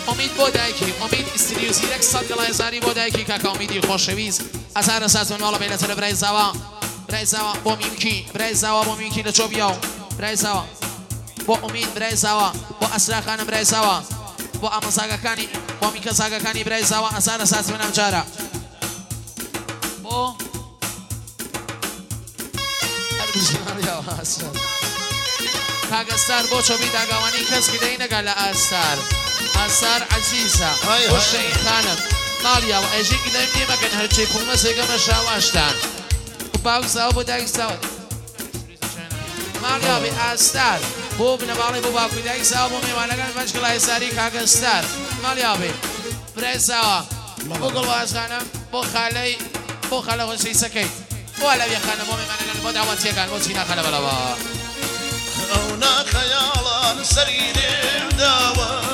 امید بۆ دایکی امید ئیستریو زیرەک سەد گەڵای زاری بۆ دایکی کاکە ئومیدی خۆشەویست هەزار ساز من ماڵە بێنێتە برای زاوا بۆ میمکی برای زاوا بۆ میمکی لە چۆ بیاو برای زاوا بۆ ئومید برای زاوا بۆ ئەسراخانە برای زاوا بۆ ئامۆزاگەکانی بۆ میکە زاگەکانی برای زاوا هەزار ساز من ئەم جارە بۆ کاگەستار بۆ چۆبی داگاوانی کەس گدەی نەگا لە ئاستار ئاستار عەزیزە بۆ شەیخانم ماڵیاوە ئەژی گدەی نیمەگەن هەرچی کومە سێگەمە شاواشتان باوک زاوە بۆ دایک زاوە ماڵیاوی ئاستار بۆ بنەماڵی بۆ باوکی دایک زاوە بۆ میوانەکان بەنج گڵای ساری کاگەستار ماڵیاوی برای زاوە بۆ گڵوازخانە بۆ خالەی بۆ خالە خۆشەی سەکەیت بۆ لەویەخانە بۆ میوانەکان بۆ داوەتیەکان بۆ چی ناخەلە بەڵەوە ئەو ناخەیاڵان سەری دێم داوە